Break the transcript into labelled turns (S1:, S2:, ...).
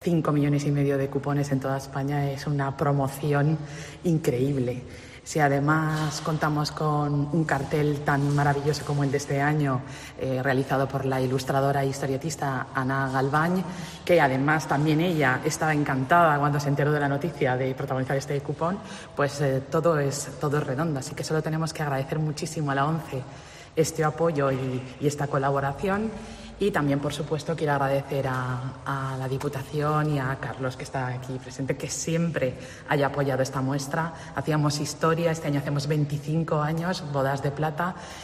S1: 5,5 millones de cupones en toda España es una promoción increíble. Si además contamos con un cartel tan maravilloso como el de este año, realizado por la ilustradora e historietista Ana Galván, que además también ella estaba encantada cuando se enteró de la noticia de protagonizar este cupón, pues todo es redondo. Así que solo tenemos que agradecer muchísimo a la ONCE este apoyo y esta colaboración. Y también, por supuesto, quiero agradecer a la Diputación y a Carlos, que está aquí presente, que siempre haya apoyado esta muestra. Hacíamos historia, este año hacemos 25 años, bodas de plata,